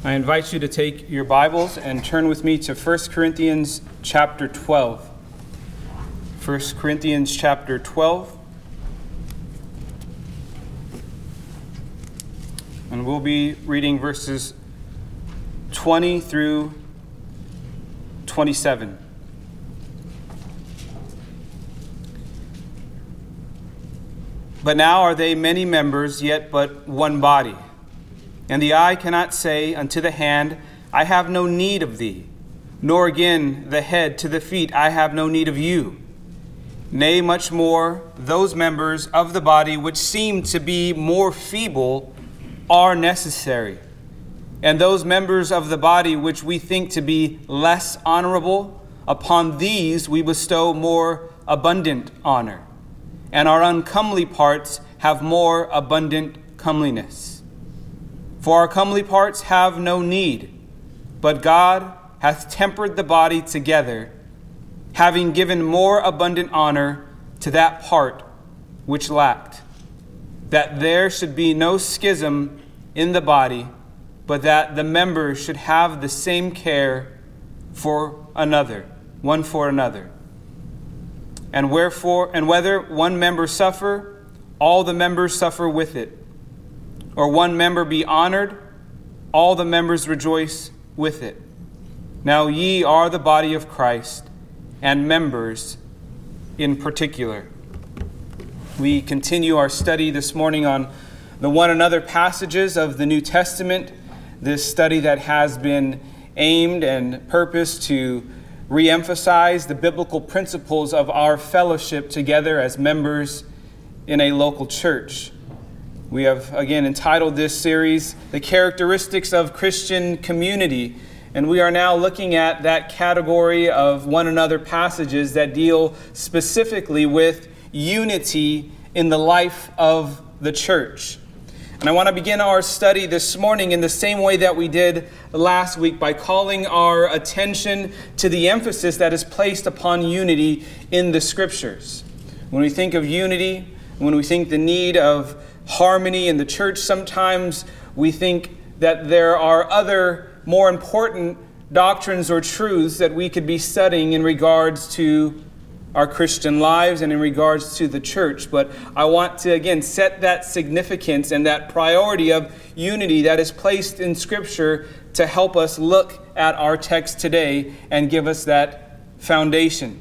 I invite you to take your Bibles and turn with me to 1 Corinthians chapter 12. 1 Corinthians chapter 12. And we'll be reading verses 20 through 27. But now are they many members, yet but one body. And the eye cannot say unto the hand, I have no need of thee, nor again the head to the feet, I have no need of you. Nay, much more, those members of the body which seem to be more feeble are necessary. And those members of the body which we think to be less honorable, upon these we bestow more abundant honor. And our uncomely parts have more abundant comeliness. For our comely parts have no need, but God hath tempered the body together, having given more abundant honor to that part which lacked, that there should be no schism in the body, but that the members should have the same care for another, one for another. And whether one member suffer, all the members suffer with it. Or one member be honored, all the members rejoice with it. Now ye are the body of Christ, and members in particular. We continue our study this morning on the one another passages of the New Testament, this study that has been aimed and purposed to re-emphasize the biblical principles of our fellowship together as members in a local church. We have, again, entitled this series, The Characteristics of Christian Community, and we are now looking at that category of one another passages that deal specifically with unity in the life of the church. And I want to begin our study this morning in the same way that we did last week by calling our attention to the emphasis that is placed upon unity in the Scriptures. When we think of unity, when we think the need of harmony in the church, sometimes we think that there are other more important doctrines or truths that we could be studying in regards to our Christian lives and in regards to the church. But I want to, again, set that significance and that priority of unity that is placed in Scripture to help us look at our text today and give us that foundation.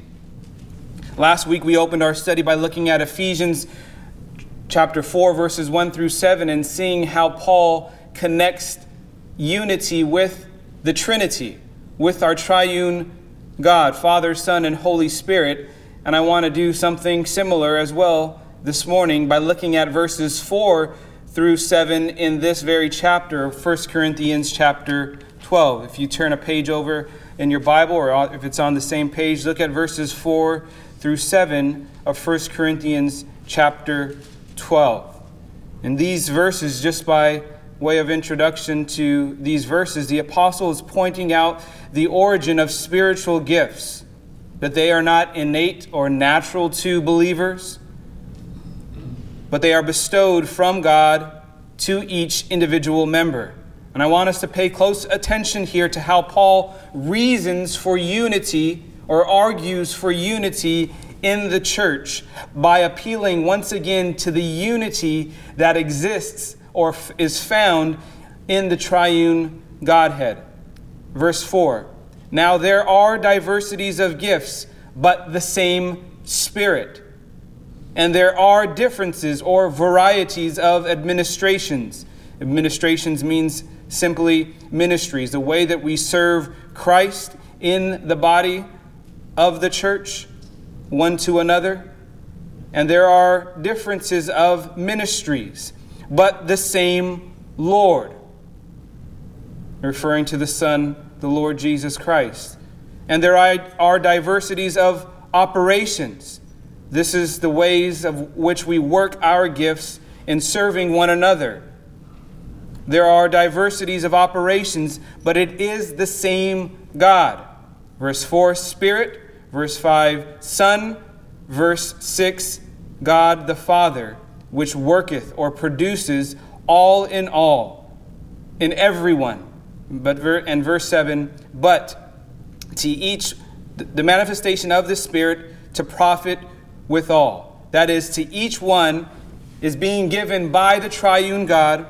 Last week we opened our study by looking at Ephesians chapter 4, verses 1 through 7, and seeing how Paul connects unity with the Trinity, with our triune God, Father, Son, and Holy Spirit. And I want to do something similar as well this morning by looking at verses 4 through 7 in this very chapter of 1 Corinthians chapter 12. If you turn a page over in your Bible, or if it's on the same page, look at verses 4 through 7 of 1 Corinthians chapter 12. In these verses, just by way of introduction to these verses, the apostle is pointing out the origin of spiritual gifts, that they are not innate or natural to believers, but they are bestowed from God to each individual member. And I want us to pay close attention here to how Paul reasons for unity or argues for unity in the church by appealing once again to the unity that exists or is found in the triune Godhead. Verse 4, now there are diversities of gifts, but the same Spirit. And there are differences or varieties of administrations. Administrations means simply ministries, the way that we serve Christ in the body of the church, one to another. And there are differences of ministries, but the same Lord, referring to the Son, the Lord Jesus Christ. And there are diversities of operations. This is the ways of which we work our gifts in serving one another. There are diversities of operations, but it is the same God. Verse 4, Spirit. Verse 5, Son. Verse 6, God the Father, which worketh or produces all in everyone. And verse 7, but to each the manifestation of the Spirit to profit withal. That is, to each one is being given by the triune God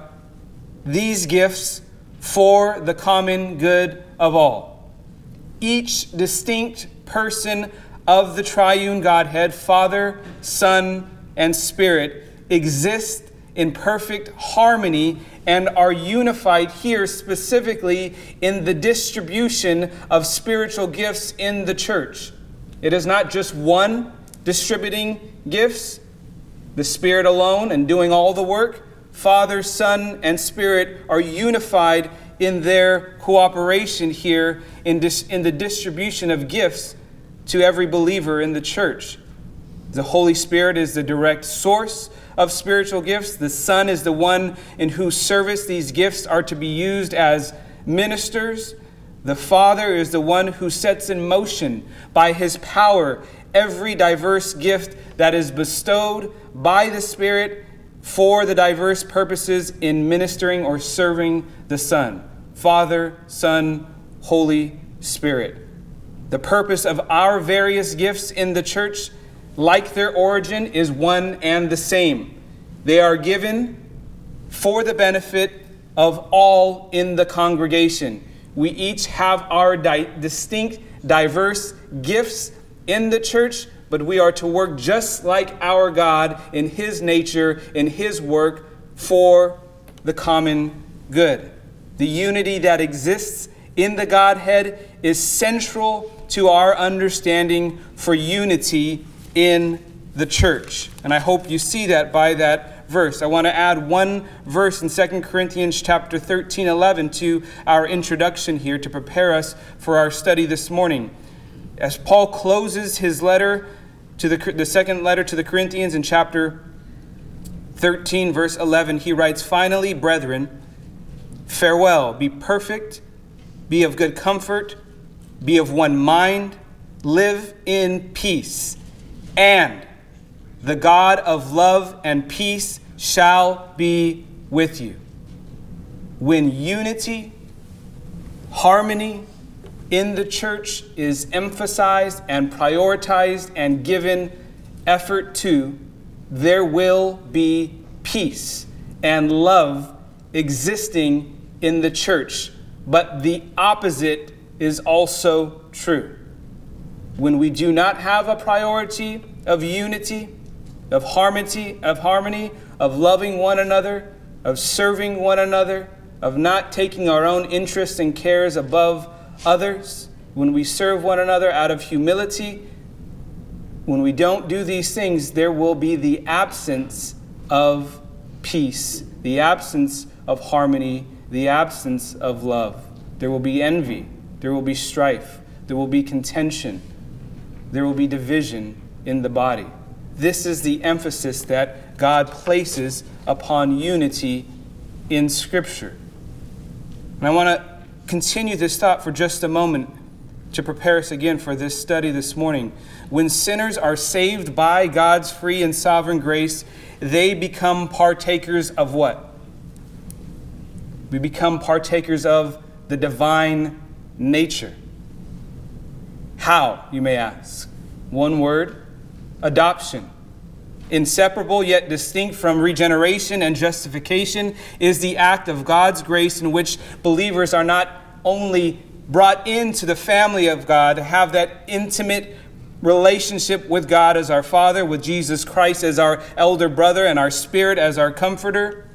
these gifts for the common good of all. Each distinct person of the triune Godhead, Father, Son, and Spirit, exist in perfect harmony and are unified here specifically in the distribution of spiritual gifts in the church. It is not just one distributing gifts, the Spirit alone and doing all the work. Father, Son, and Spirit are unified in their cooperation here in the distribution of gifts to every believer in the church. The Holy Spirit is the direct source of spiritual gifts. The Son is the one in whose service these gifts are to be used as ministers. The Father is the one who sets in motion by his power every diverse gift that is bestowed by the Spirit for the diverse purposes in ministering or serving the Son. Father, Son, Holy Spirit. The purpose of our various gifts in the church, like their origin, is one and the same. They are given for the benefit of all in the congregation. We each have our distinct, diverse gifts in the church, but we are to work just like our God in his nature, in his work for the common good. The unity that exists in the Godhead is central to our understanding for unity in the church. And I hope you see that by that verse. I want to add one verse in 2 Corinthians chapter 13:11 to our introduction here to prepare us for our study this morning. As Paul closes his letter to the second letter to the Corinthians in chapter 13, verse 11, he writes, "Finally, brethren, farewell, be perfect, be of good comfort, be of one mind, live in peace, and the God of love and peace shall be with you." When unity, harmony in the church is emphasized and prioritized and given effort to, there will be peace and love existing in the church. But the opposite is also true. When we do not have a priority of unity, of harmony, of loving one another, of serving one another, of not taking our own interests and cares above others, when we serve one another out of humility, when we don't do these things, there will be the absence of peace, the absence of harmony, the absence of love. There will be envy, there will be strife, there will be contention, there will be division in the body. This is the emphasis that God places upon unity in Scripture. And I want to continue this thought for just a moment to prepare us again for this study this morning. When sinners are saved by God's free and sovereign grace, they become partakers of what? We become partakers of the divine nature. How, you may ask? One word: adoption. Inseparable yet distinct from regeneration and justification is the act of God's grace in which believers are not only brought into the family of God to have that intimate relationship with God as our Father, with Jesus Christ as our elder brother and our Spirit as our comforter.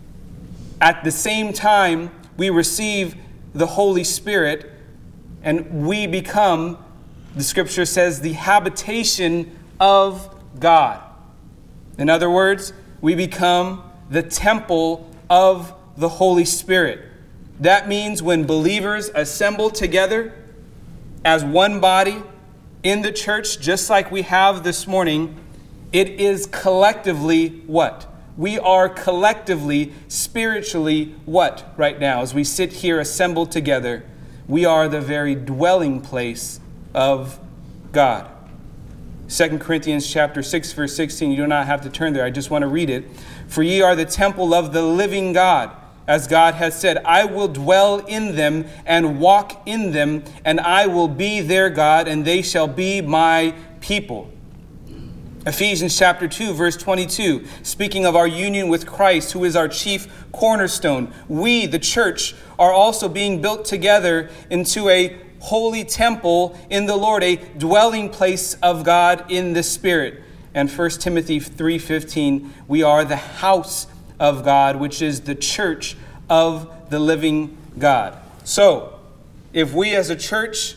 At the same time, we receive the Holy Spirit and we become, the Scripture says, the habitation of God. In other words, we become the temple of the Holy Spirit. That means when believers assemble together as one body in the church, just like we have this morning, it is collectively what? We are collectively, spiritually what right now? As we sit here assembled together, we are the very dwelling place of God. 2 Corinthians chapter 6, verse 16, you do not have to turn there. I just want to read it. "For ye are the temple of the living God. as God has said, I will dwell in them and walk in them, and I will be their God, and they shall be my people. Ephesians chapter 2, verse 22, speaking of our union with Christ, who is our chief cornerstone. We, the church, are also being built together into a holy temple in the Lord, a dwelling place of God in the Spirit. And 1 Timothy 3:15, we are the house of God, which is the church of the living God. So, if we as a church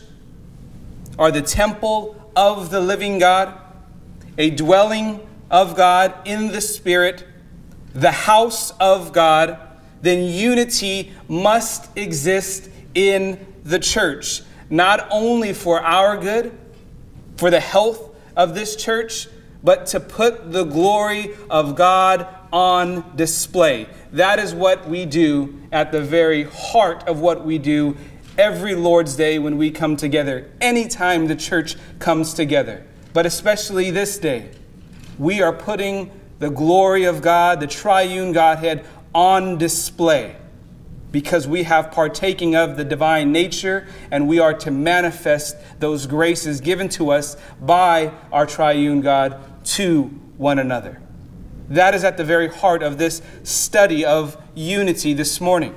are the temple of the living God, a dwelling of God in the Spirit, the house of God, then unity must exist in the church, not only for our good, for the health of this church, but to put the glory of God on display. That is what we do at the very heart of what we do every Lord's Day when we come together, anytime the church comes together. But especially this day, we are putting the glory of God, the triune Godhead, on display because we have partaking of the divine nature, and we are to manifest those graces given to us by our triune God to one another. That is at the very heart of this study of unity this morning.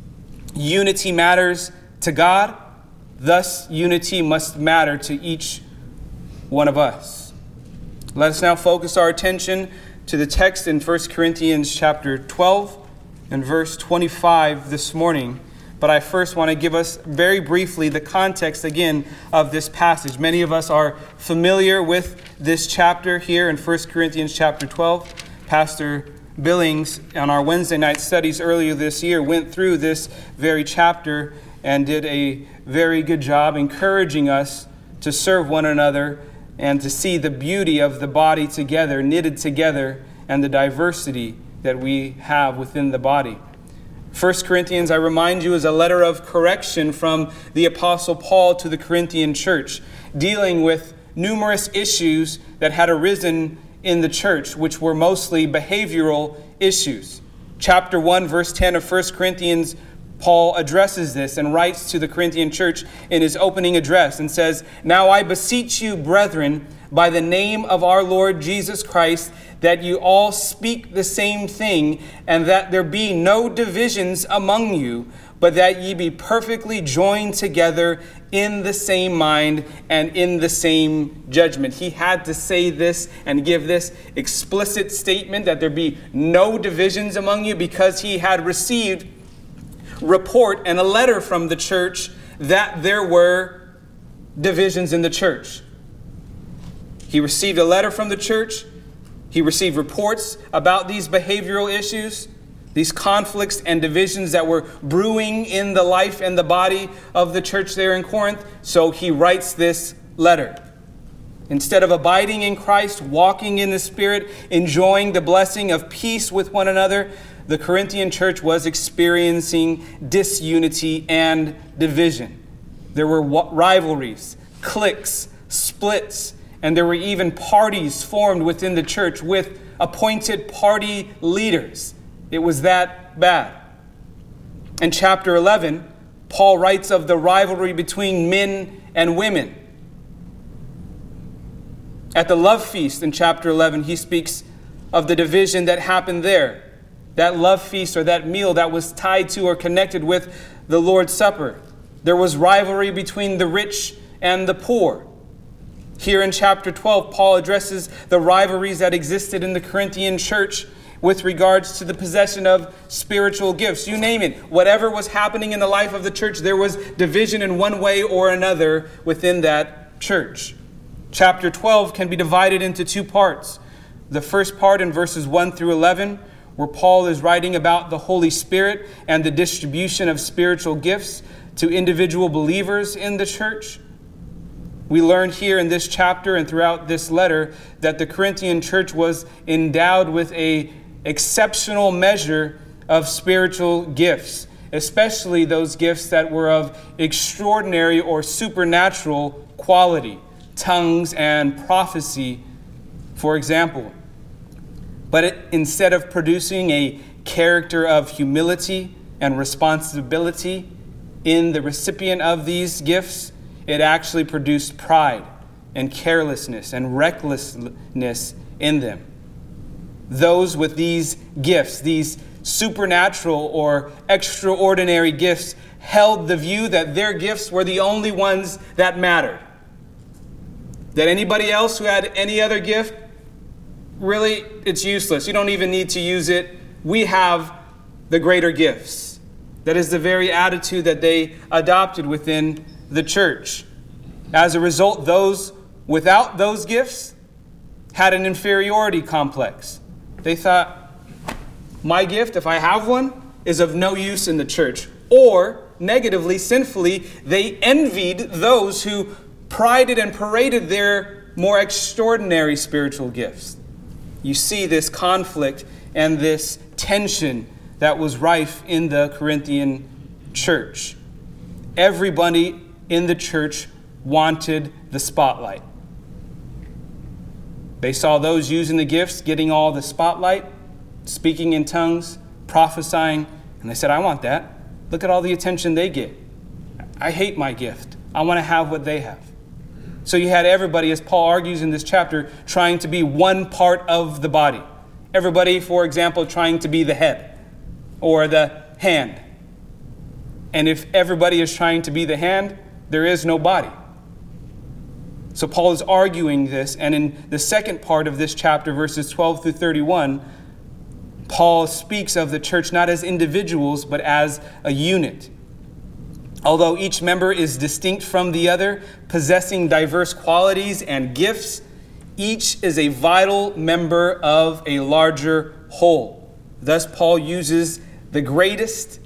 Unity matters to God, thus unity must matter to each one of us. Let us now focus our attention to the text in 1 Corinthians chapter 12 and verse 25 this morning. But I first want to give us very briefly the context again of this passage. Many of us are familiar with this chapter here in 1 Corinthians chapter 12. Pastor Billings on our Wednesday night studies earlier this year went through this very chapter and did a very good job encouraging us to serve one another and to see the beauty of the body together, knitted together, and the diversity that we have within the body. 1 Corinthians, I remind you, is a letter of correction from the Apostle Paul to the Corinthian church, dealing with numerous issues that had arisen in the church, which were mostly behavioral issues. Chapter 1, verse 10 of 1 Corinthians, Paul addresses this and writes to the Corinthian church in his opening address and says, "Now I beseech you, brethren, by the name of our Lord Jesus Christ, that you all speak the same thing, and that there be no divisions among you, but that ye be perfectly joined together in the same mind and in the same judgment." He had to say this and give this explicit statement that there be no divisions among you because he had received report and a letter from the church that there were divisions in the church. He received a letter from the church. He received reports about these behavioral issues, these conflicts and divisions that were brewing in the life and the body of the church there in Corinth. So he writes this letter. Instead of abiding in Christ, walking in the Spirit, enjoying the blessing of peace with one another, the Corinthian church was experiencing disunity and division. There were rivalries, cliques, splits, and there were even parties formed within the church with appointed party leaders. It was that bad. In chapter 11, Paul writes of the rivalry between men and women. At the love feast in chapter 11, he speaks of the division that happened there. That love feast or that meal that was tied to or connected with the Lord's Supper. There was rivalry between the rich and the poor. Here in chapter 12, Paul addresses the rivalries that existed in the Corinthian church with regards to the possession of spiritual gifts. You name it. Whatever was happening in the life of the church, there was division in one way or another within that church. Chapter 12 can be divided into two parts. The first part in verses 1 through 11, where Paul is writing about the Holy Spirit and the distribution of spiritual gifts to individual believers in the church. We learned here in this chapter and throughout this letter that the Corinthian church was endowed with an exceptional measure of spiritual gifts, especially those gifts that were of extraordinary or supernatural quality, tongues and prophecy, for example. But instead of producing a character of humility and responsibility in the recipient of these gifts, it actually produced pride and carelessness and recklessness in them. Those with these gifts, these supernatural or extraordinary gifts, held the view that their gifts were the only ones that mattered. That anybody else who had any other gift, really, it's useless. You don't even need to use it. We have the greater gifts. That is the very attitude that they adopted within the church. As a result, those without those gifts had an inferiority complex. They thought, my gift, if I have one, is of no use in the church. Or, negatively, sinfully, they envied those who prided and paraded their more extraordinary spiritual gifts. You see this conflict and this tension that was rife in the Corinthian church. Everybody in the church wanted the spotlight. They saw those using the gifts getting all the spotlight, speaking in tongues, prophesying, and they said, I want that. Look at all the attention they get. I hate my gift. I want to have what they have. So you had everybody, as Paul argues in this chapter, trying to be one part of the body. Everybody, for example, trying to be the head or the hand. And if everybody is trying to be the hand, there is no body. So Paul is arguing this, and in the second part of this chapter, verses 12 through 31, Paul speaks of the church not as individuals, but as a unit. Although each member is distinct from the other, possessing diverse qualities and gifts, each is a vital member of a larger whole. Thus, Paul uses the greatest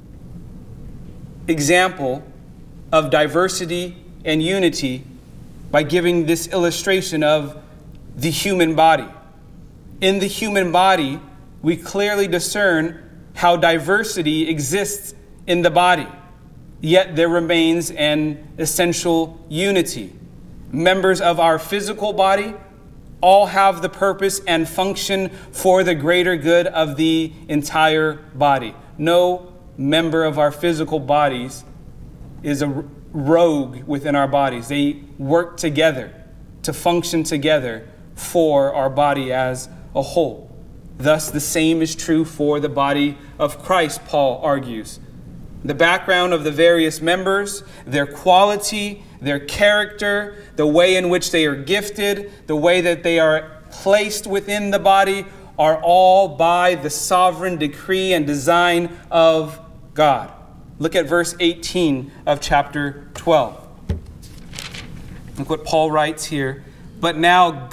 example of diversity and unity by giving this illustration of the human body. In the human body, we clearly discern how diversity exists in the body. Yet there remains an essential unity. Members of our physical body all have the purpose and function for the greater good of the entire body. No member of our physical bodies is a rogue within our bodies. They work together to function together for our body as a whole. Thus, the same is true for the body of Christ, Paul argues. The background of the various members, their quality, their character, the way in which they are gifted, the way that they are placed within the body, are all by the sovereign decree and design of God. Look at verse 18 of chapter 12. Look what Paul writes here. But now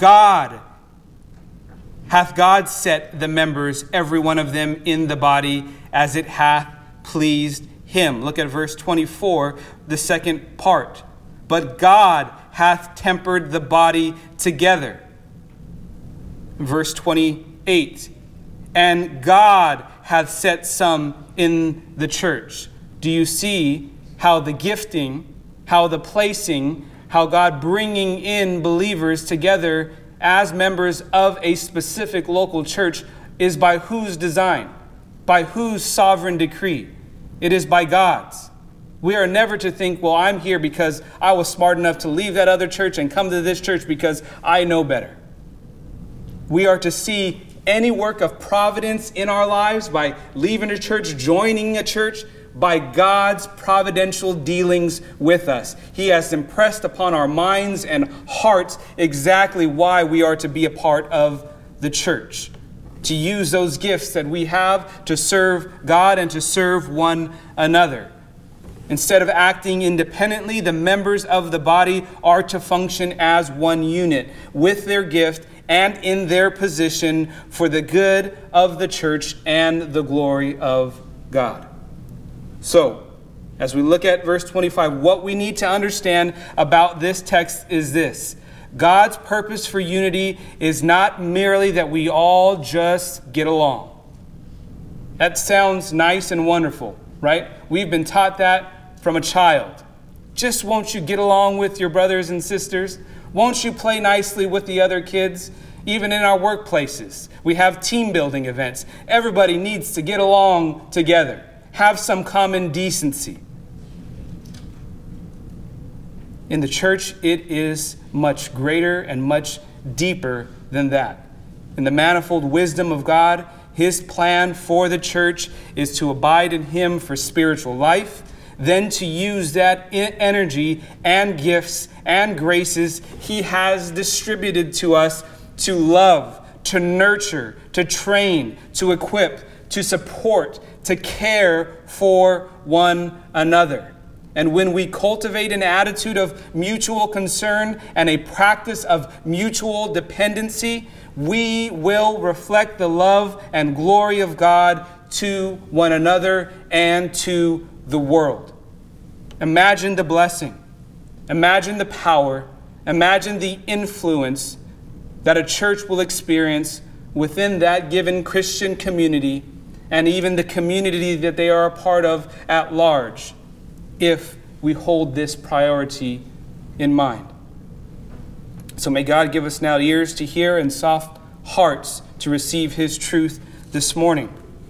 hath God set the members, every one of them, in the body, as it hath pleased him. Look at verse 24, the second part. But God hath tempered the body together. Verse 28. And God hath set some in the church. Do you see how the gifting, how the placing, how God bringing in believers together as members of a specific local church is by whose design? By whose sovereign decree? It is by God's. We are never to think, well, I'm here because I was smart enough to leave that other church and come to this church because I know better. We are to see any work of providence in our lives by leaving a church, joining a church, by God's providential dealings with us. He has impressed upon our minds and hearts exactly why we are to be a part of the church. To use those gifts that we have to serve God and to serve one another. Instead of acting independently, the members of the body are to function as one unit with their gift and in their position for the good of the church and the glory of God. So, as we look at verse 25, what we need to understand about this text is this. God's purpose for unity is not merely that we all just get along. That sounds nice and wonderful, right? We've been taught that from a child. Just won't you get along with your brothers and sisters? Won't you play nicely with the other kids? Even in our workplaces, we have team building events. Everybody needs to get along together. have some common decency. In the church, it is much greater and much deeper than that. In the manifold wisdom of God, His plan for the church is to abide in Him for spiritual life, then to use that energy and gifts and graces He has distributed to us to love, to nurture, to train, to equip, to support, to care for one another. And when we cultivate an attitude of mutual concern and a practice of mutual dependency, we will reflect the love and glory of God to one another and to the world. Imagine the blessing. Imagine the power. Imagine the influence that a church will experience within that given Christian community and even the community that they are a part of at large, if we hold this priority in mind. So may God give us now ears to hear and soft hearts to receive His truth this morning.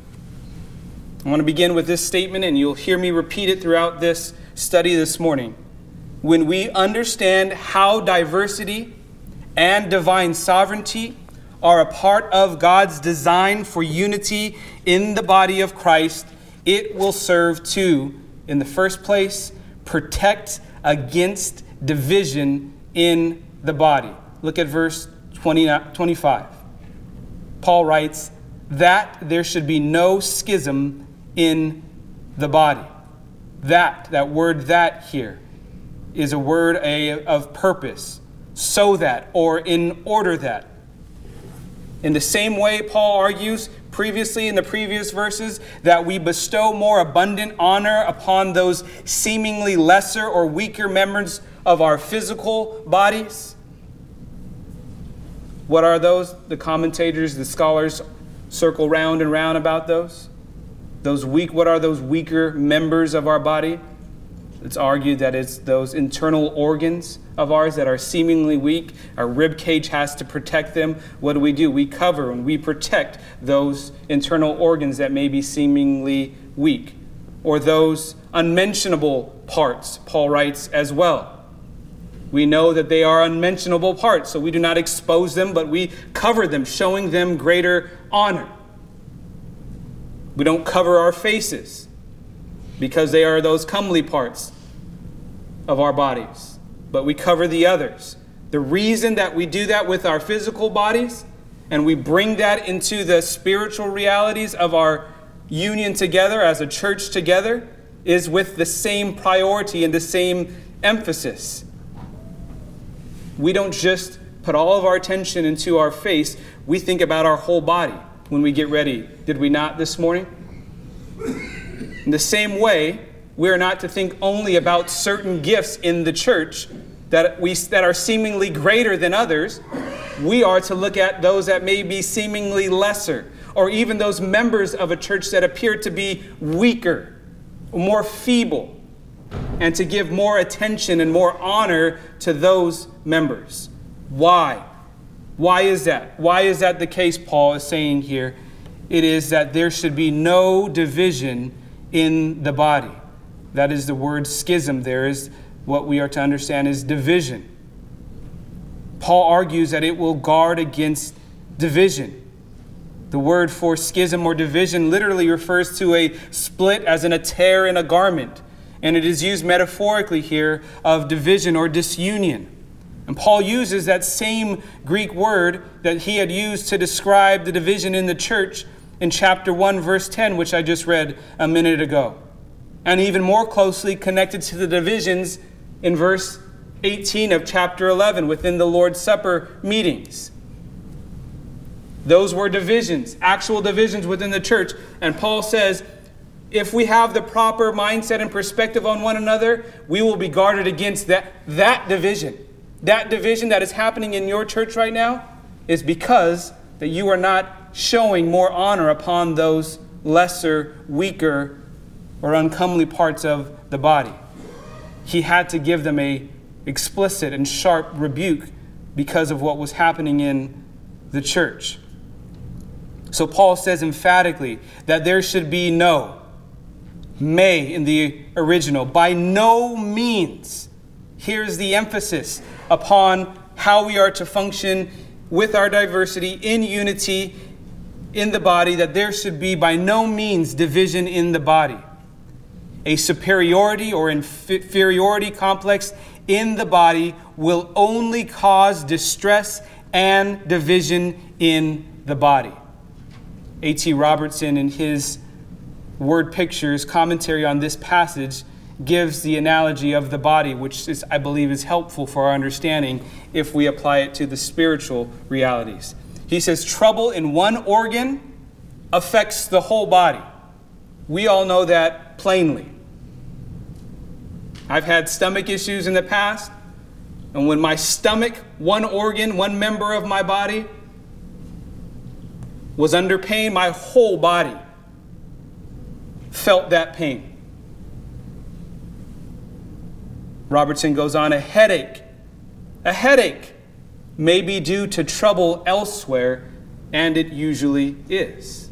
I want to begin with this statement, and you'll hear me repeat it throughout this study this morning. When we understand how diversity and divine sovereignty are a part of God's design for unity in the body of Christ, it will serve to, in the first place, protect against division in the body. Look at verse 25. Paul writes that there should be no schism in the body. That word "that" here is a word of purpose. So that, or in order that. In the same way, Paul argues previously in the previous verses that we bestow more abundant honor upon those seemingly lesser or weaker members of our physical bodies. What are those? The commentators, the scholars circle round and round about those. What are those weaker members of our body? It's argued that it's those internal organs of ours that are seemingly weak. Our rib cage has to protect them. What do? We cover and we protect those internal organs that may be seemingly weak. Or those unmentionable parts, Paul writes as well. We know that they are unmentionable parts, so we do not expose them, but we cover them, showing them greater honor. We don't cover our faces because they are those comely parts of our bodies, but we cover the others. The reason that we do that with our physical bodies and we bring that into the spiritual realities of our union together as a church together is with the same priority and the same emphasis. We don't just put all of our attention into our face. We think about our whole body when we get ready. Did we not this morning? In the same way, we are not to think only about certain gifts in the church that are seemingly greater than others. We are to look at those that may be seemingly lesser, or even those members of a church that appear to be weaker, more feeble, and to give more attention and more honor to those members. Why? Why is that? Why is that the case, Paul is saying here? It is that there should be no division in the body. That is the word schism. There is what we are to understand is division. Paul argues that it will guard against division. The word for schism or division literally refers to a split as in a tear in a garment. And it is used metaphorically here of division or disunion. And Paul uses that same Greek word that he had used to describe the division in the church in chapter 1, verse 10, which I just read a minute ago. And even more closely connected to the divisions in verse 18 of chapter 11 within the Lord's Supper meetings. Those were divisions, actual divisions within the church. And Paul says, if we have the proper mindset and perspective on one another, we will be guarded against that division. That division that is happening in your church right now is because that you are not showing more honor upon those lesser, weaker, or uncomely parts of the body. He had to give them a explicit and sharp rebuke because of what was happening in the church. So Paul says emphatically that there should be no May in the original. By no means. Here's the emphasis upon how we are to function with our diversity in unity in the body, that there should be by no means division in the body. A superiority or inferiority complex in the body will only cause distress and division in the body. A.T. Robertson, in his Word Pictures commentary on this passage, gives the analogy of the body, which is, I believe, is helpful for our understanding if we apply it to the spiritual realities. He says, trouble in one organ affects the whole body. We all know that plainly. I've had stomach issues in the past, and when my stomach, one organ, one member of my body, was under pain, my whole body felt that pain. Robertson goes on, a headache may be due to trouble elsewhere, and it usually is.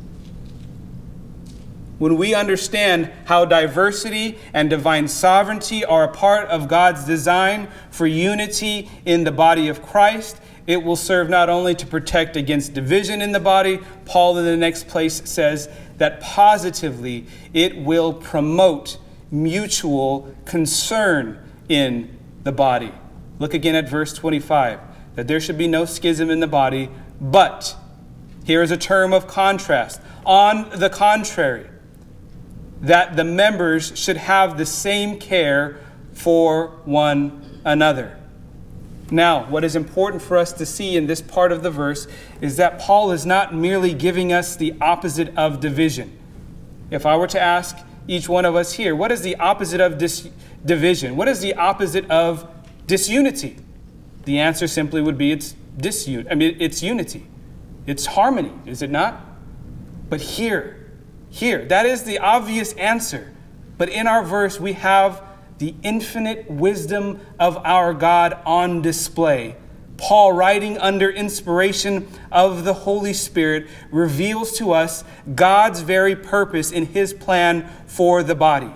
When we understand how diversity and divine sovereignty are a part of God's design for unity in the body of Christ, it will serve not only to protect against division in the body. Paul in the next place says that positively it will promote mutual concern in the body. Look again at verse 25, that there should be no schism in the body, but, here is a term of contrast, on the contrary, that the members should have the same care for one another. Now, what is important for us to see in this part of the verse is that Paul is not merely giving us the opposite of division. If I were to ask each one of us here, what is the opposite of division? What is the opposite of disunity? The answer simply would be it's unity. It's harmony, is it not? But here, that is the obvious answer. But in our verse, we have the infinite wisdom of our God on display. Paul, writing under inspiration of the Holy Spirit, reveals to us God's very purpose in his plan for the body.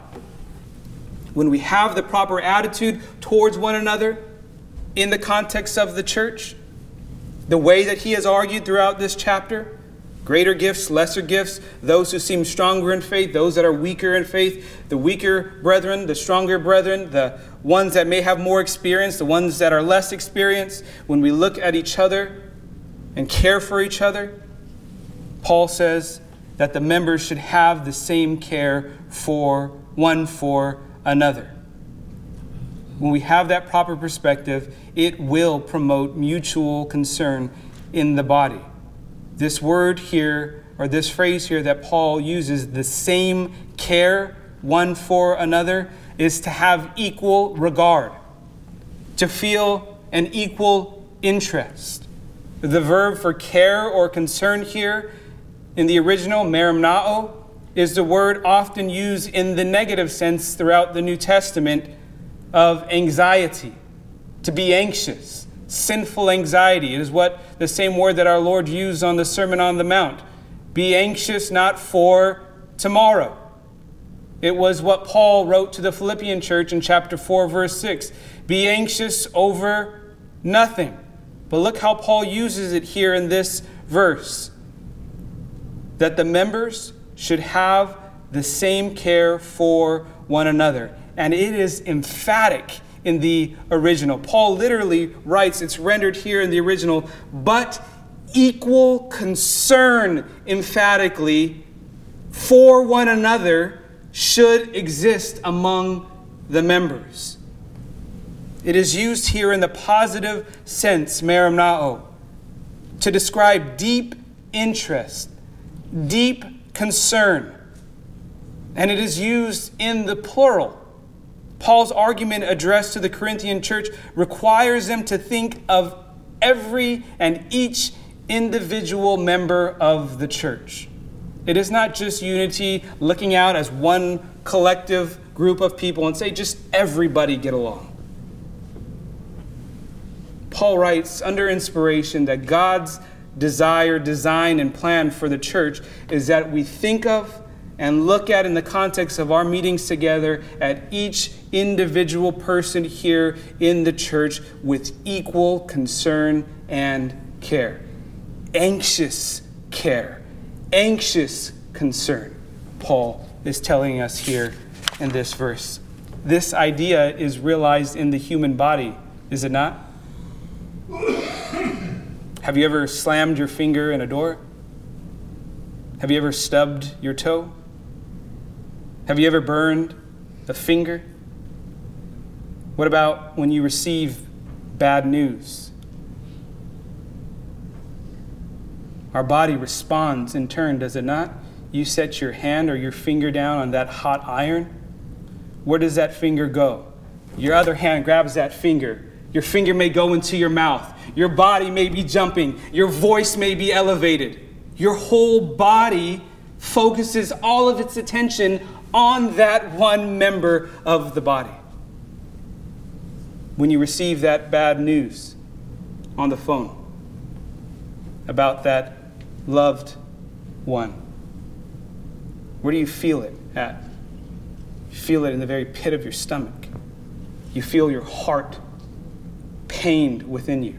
When we have the proper attitude towards one another in the context of the church, the way that he has argued throughout this chapter, greater gifts, lesser gifts, those who seem stronger in faith, those that are weaker in faith, the weaker brethren, the stronger brethren, the ones that may have more experience, the ones that are less experienced. When we look at each other and care for each other, Paul says that the members should have the same care for one for another. When we have that proper perspective, it will promote mutual concern in the body. This word here, or this phrase here that Paul uses, the same care one for another, is to have equal regard, to feel an equal interest. The verb for care or concern here in the original, merimnao, is the word often used in the negative sense throughout the New Testament of anxiety, to be anxious. Sinful anxiety. It is what the same word that our Lord used on the Sermon on the Mount. Be anxious not for tomorrow. It was what Paul wrote to the Philippian church in chapter 4, verse 6. Be anxious over nothing. But look how Paul uses it here in this verse. That the members should have the same care for one another. And it is emphatic in the original. Paul literally writes, it's rendered here in the original, but equal concern emphatically for one another should exist among the members. It is used here in the positive sense, merimnao, to describe deep interest, deep concern. And it is used in the plural. Paul's argument addressed to the Corinthian church requires them to think of every and each individual member of the church. It is not just unity, looking out as one collective group of people and say, just everybody get along. Paul writes under inspiration that God's desire, design, and plan for the church is that we think of and look at, in the context of our meetings together, at each individual person here in the church with equal concern and care. Anxious care. Anxious concern, Paul is telling us here in this verse. This idea is realized in the human body, is it not? Have you ever slammed your finger in a door? Have you ever stubbed your toe? Have you ever burned a finger? What about when you receive bad news? Our body responds in turn, does it not? You set your hand or your finger down on that hot iron. Where does that finger go? Your other hand grabs that finger. Your finger may go into your mouth. Your body may be jumping. Your voice may be elevated. Your whole body focuses all of its attention on that one member of the body. When you receive that bad news on the phone about that loved one, where do you feel it at? You feel it in the very pit of your stomach. You feel your heart pained within you.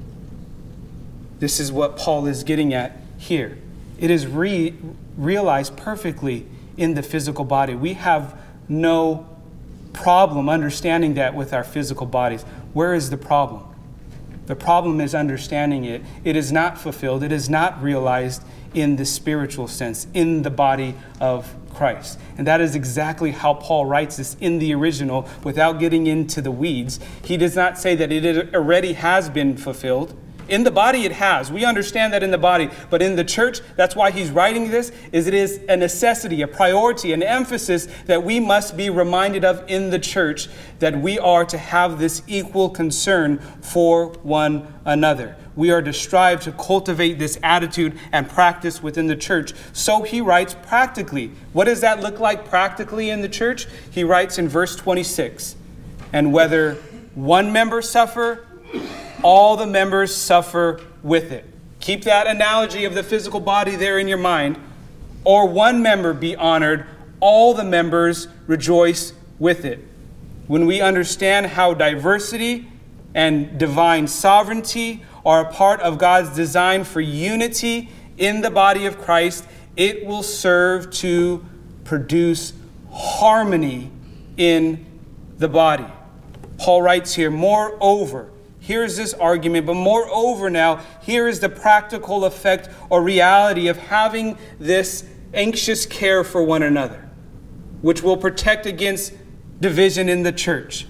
This is what Paul is getting at here. It is realized perfectly in the physical body. We have no problem understanding that with our physical bodies. Where is the problem? The problem is understanding it. It is not fulfilled. It is not realized in the spiritual sense, in the body of Christ. And that is exactly how Paul writes this in the original without getting into the weeds. He does not say that it already has been fulfilled. In the body, it has. We understand that in the body. But in the church, that's why he's writing this, is it is a necessity, a priority, an emphasis that we must be reminded of in the church, that we are to have this equal concern for one another. We are to strive to cultivate this attitude and practice within the church. So he writes practically. What does that look like practically in the church? He writes in verse 26, and whether one member suffer, all the members suffer with it. Keep that analogy of the physical body there in your mind. Or one member be honored, all the members rejoice with it. When we understand how diversity and divine sovereignty are a part of God's design for unity in the body of Christ, it will serve to produce harmony in the body. Paul writes here, moreover, here's this argument, but moreover now, here is the practical effect or reality of having this anxious care for one another, which will protect against division in the church.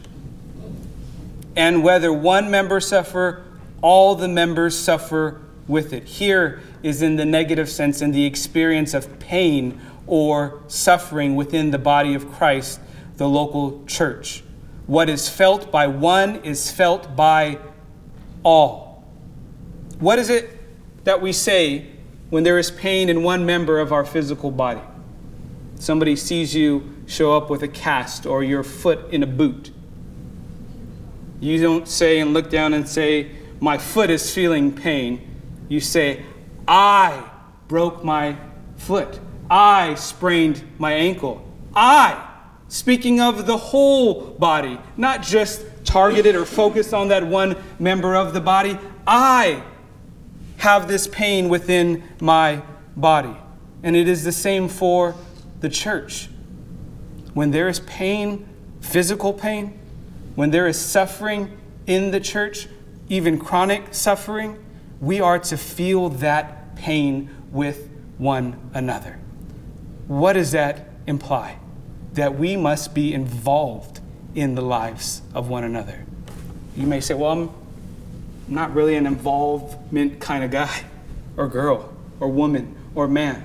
And whether one member suffer, all the members suffer with it. Here is in the negative sense, in the experience of pain or suffering within the body of Christ, the local church. What is felt by one is felt by all. What is it that we say when there is pain in one member of our physical body? Somebody sees you show up with a cast or your foot in a boot. You don't say and look down and say, my foot is feeling pain. You say, I broke my foot. I sprained my ankle. Speaking of the whole body, not just targeted or focused on that one member of the body. I have this pain within my body. And it is the same for the church. When there is pain, physical pain, when there is suffering in the church, even chronic suffering, we are to feel that pain with one another. What does that imply? That we must be involved in the lives of one another. You may say, well, I'm not really an involvement kind of guy or girl or woman or man.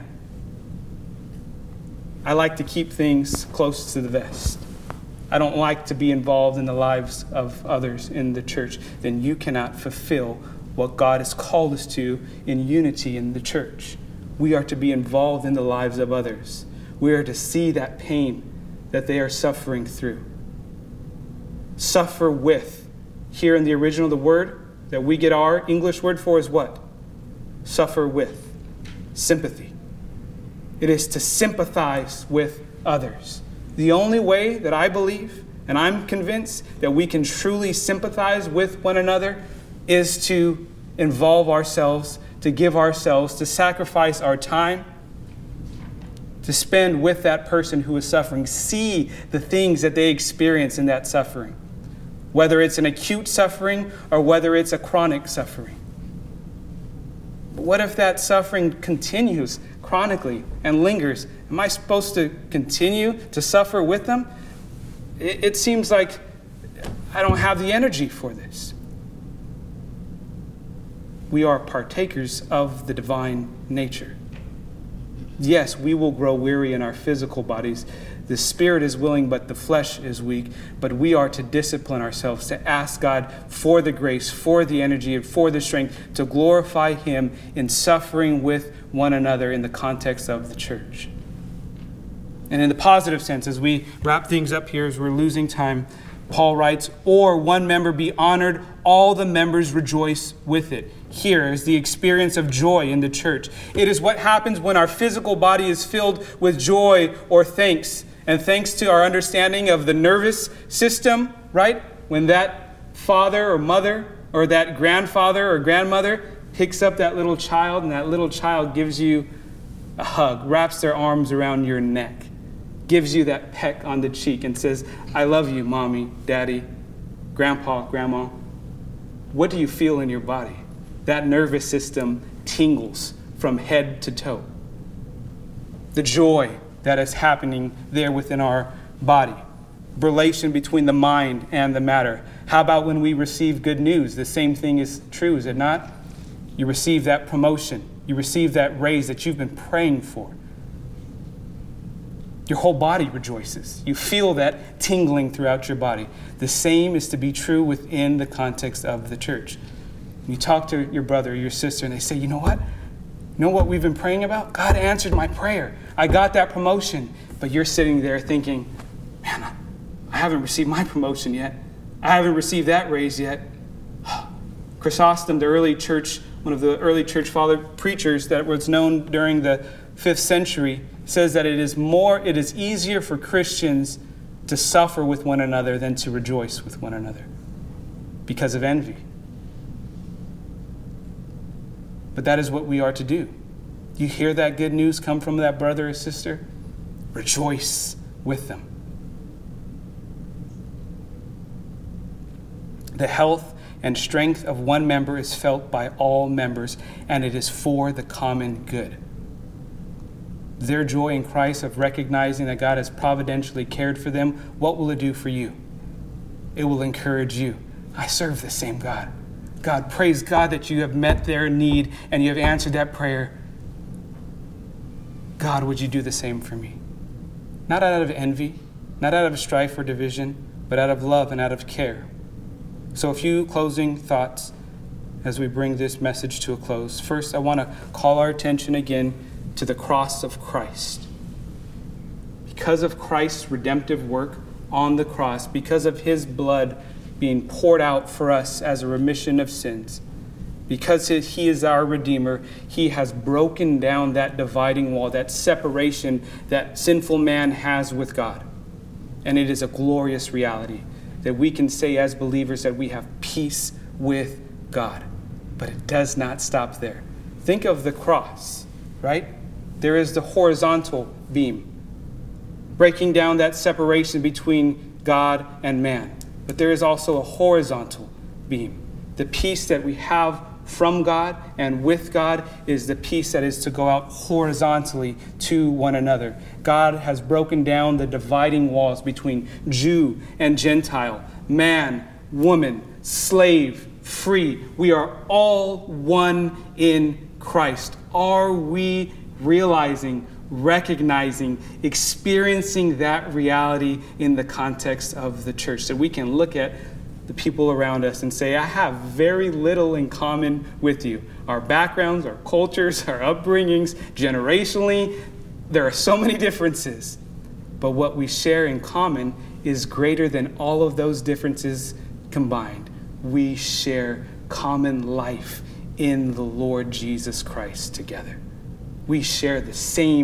I like to keep things close to the vest. I don't like to be involved in the lives of others in the church. Then you cannot fulfill what God has called us to in unity in the church. We are to be involved in the lives of others. We are to see that pain that they are suffering through. Suffer with. Here in the original, the word that we get our English word for is what? Suffer with. Sympathy. It is to sympathize with others. The only way that I believe, and I'm convinced that we can truly sympathize with one another, is to involve ourselves, to give ourselves, to sacrifice our time, to spend with that person who is suffering, see the things that they experience in that suffering, whether it's an acute suffering or whether it's a chronic suffering. But what if that suffering continues chronically and lingers? Am I supposed to continue to suffer with them? It seems like I don't have the energy for this. We are partakers of the divine nature. Yes, we will grow weary in our physical bodies. The spirit is willing, but the flesh is weak. But we are to discipline ourselves, to ask God for the grace, for the energy, and for the strength to glorify Him in suffering with one another in the context of the church. And in the positive sense, as we wrap things up here, as we're losing time, Paul writes, "Or one member be honored, all the members rejoice with it." Here is the experience of joy in the church. It is what happens when our physical body is filled with joy or thanks. And thanks to our understanding of the nervous system, right? When that father or mother or that grandfather or grandmother picks up that little child and that little child gives you a hug, wraps their arms around your neck, gives you that peck on the cheek and says, "I love you, mommy, daddy, grandpa, grandma." What do you feel in your body? That nervous system tingles from head to toe. The joy that is happening there within our body. Relation between the mind and the matter. How about when we receive good news? The same thing is true, is it not? You receive that promotion. You receive that raise that you've been praying for. Your whole body rejoices. You feel that tingling throughout your body. The same is to be true within the context of the church. You talk to your brother or your sister and they say, "You know what? You know what we've been praying about? God answered my prayer. I got that promotion." But you're sitting there thinking, "Man, I haven't received my promotion yet. I haven't received that raise yet." Chrysostom, the early church, one of the early church father preachers that was known during the 5th century, says that it is easier for Christians to suffer with one another than to rejoice with one another because of envy. But that is what we are to do. You hear that good news come from that brother or sister? Rejoice with them. The health and strength of one member is felt by all members, and it is for the common good. Their joy in Christ of recognizing that God has providentially cared for them, what will it do for you? It will encourage you. I serve the same God. God, praise God that you have met their need and you have answered that prayer. God, would you do the same for me? Not out of envy, not out of strife or division, but out of love and out of care. So a few closing thoughts as we bring this message to a close. First, I want to call our attention again to the cross of Christ. Because of Christ's redemptive work on the cross, because of his blood being poured out for us as a remission of sins, because he is our Redeemer, he has broken down that dividing wall, that separation that sinful man has with God. And it is a glorious reality that we can say as believers that we have peace with God. But it does not stop there. Think of the cross, right? There is the horizontal beam, breaking down that separation between God and man. But there is also a horizontal beam. The peace that we have from God and with God is the peace that is to go out horizontally to one another. God has broken down the dividing walls between Jew and Gentile, man, woman, slave, free. We are all one in Christ. Are we realizing, recognizing, experiencing that reality in the context of the church? That we can look at the people around us and say, I have very little in common with you. Our backgrounds, our cultures, our upbringings, generationally, there are so many differences. But what we share in common is greater than all of those differences combined. We share common life in the Lord Jesus Christ together. We share the same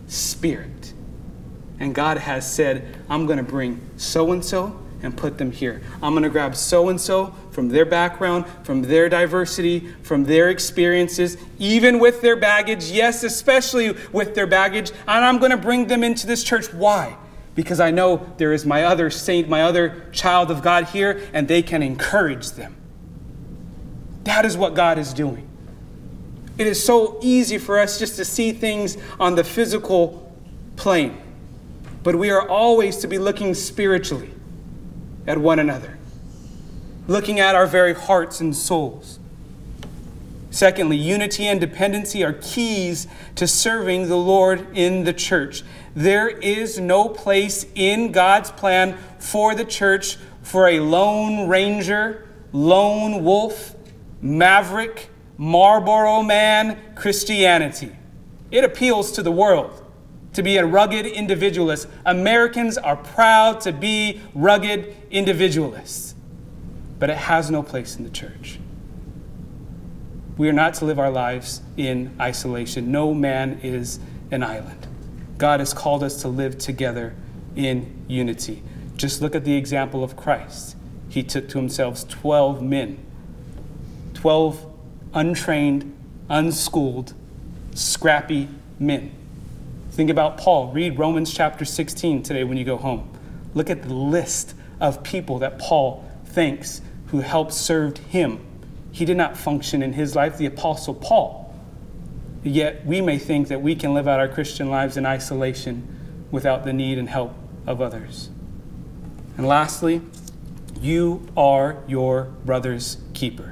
Spirit. And God has said, I'm going to bring so-and-so and put them here. I'm going to grab so-and-so from their background, from their diversity, from their experiences, even with their baggage. Yes, especially with their baggage. And I'm going to bring them into this church. Why? Because I know there is my other saint, my other child of God here, and they can encourage them. That is what God is doing. It is so easy for us just to see things on the physical plane. But we are always to be looking spiritually at one another, looking at our very hearts and souls. Secondly, unity and dependency are keys to serving the Lord in the church. There is no place in God's plan for the church for a lone ranger, lone wolf, maverick, Marlboro man Christianity. It appeals to the world to be a rugged individualist. Americans are proud to be rugged individualists, but it has no place in the church. We are not to live our lives in isolation. No man is an island. God has called us to live together in unity. Just look at the example of Christ. He took to himself 12 men, 12 untrained, unschooled, scrappy men. Think about Paul. Read Romans chapter 16 today when you go home. Look at the list of people that Paul thanks who helped serve him. He did not function in his life, the Apostle Paul. Yet we may think that we can live out our Christian lives in isolation without the need and help of others. And lastly, you are your brother's keeper.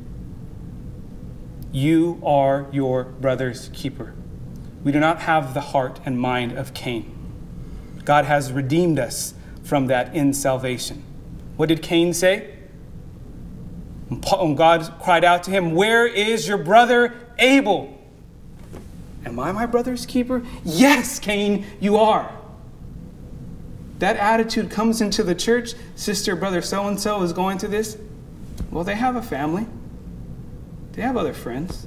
You are your brother's keeper. We do not have the heart and mind of Cain. God has redeemed us from that in salvation. What did Cain say? When God cried out to him, "Where is your brother Abel?" Am I my brother's keeper? Yes, Cain, you are. That attitude comes into the church. Sister, brother, so-and-so is going through this. Well, they have a family. They have other friends.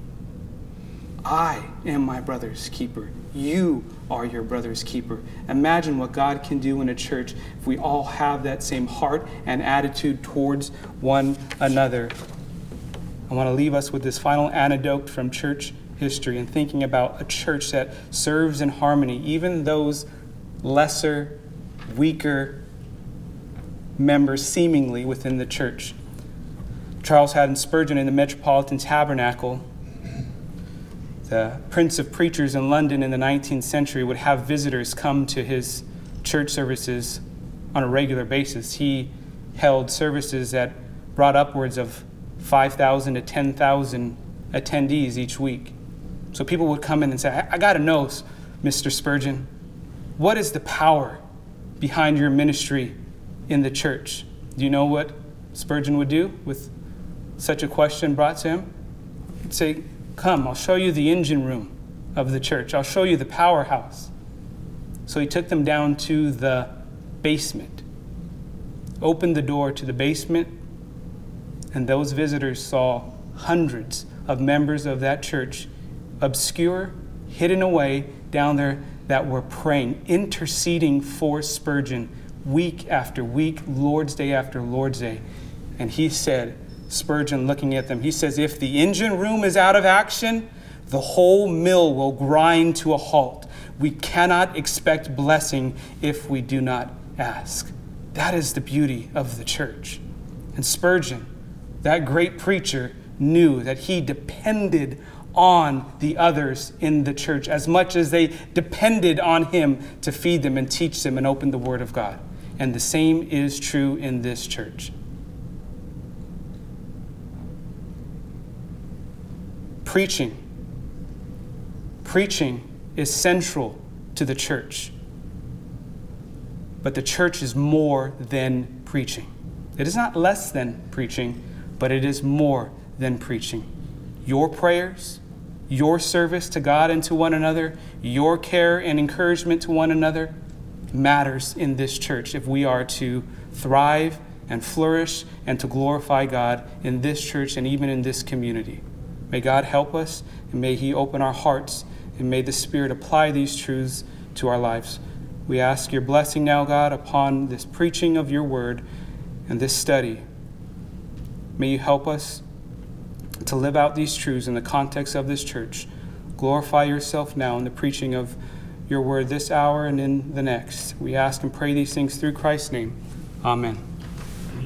I am my brother's keeper. You are your brother's keeper. Imagine what God can do in a church if we all have that same heart and attitude towards one another. I want to leave us with this final anecdote from church history and thinking about a church that serves in harmony, even those lesser, weaker members seemingly within the church. Charles Haddon Spurgeon in the Metropolitan Tabernacle, the prince of preachers in London in the 19th century, would have visitors come to his church services on a regular basis. He held services that brought upwards of 5,000 to 10,000 attendees each week. So people would come in and say, I got to know, Mr. Spurgeon, what is the power behind your ministry in the church? Do you know what Spurgeon would do with such a question brought to him? He'd say, come, I'll show you the engine room of the church. I'll show you the powerhouse. So he took them down to the basement, opened the door to the basement, and those visitors saw hundreds of members of that church, obscure, hidden away down there, that were praying, interceding for Spurgeon week after week, Lord's Day after Lord's Day. And he said, Spurgeon looking at them, he says, if the engine room is out of action, the whole mill will grind to a halt. We cannot expect blessing if we do not ask. That is the beauty of the church. And Spurgeon, that great preacher, knew that he depended on the others in the church as much as they depended on him to feed them and teach them and open the Word of God. And the same is true in this church. Preaching is central to the church. But the church is more than preaching. It is not less than preaching, but it is more than preaching. Your prayers, your service to God and to one another, your care and encouragement to one another matters in this church if we are to thrive and flourish and to glorify God in this church and even in this community. May God help us, and may He open our hearts and may the Spirit apply these truths to our lives. We ask your blessing now, God, upon this preaching of your word and this study. May you help us to live out these truths in the context of this church. Glorify yourself now in the preaching of your word this hour and in the next. We ask and pray these things through Christ's name. Amen.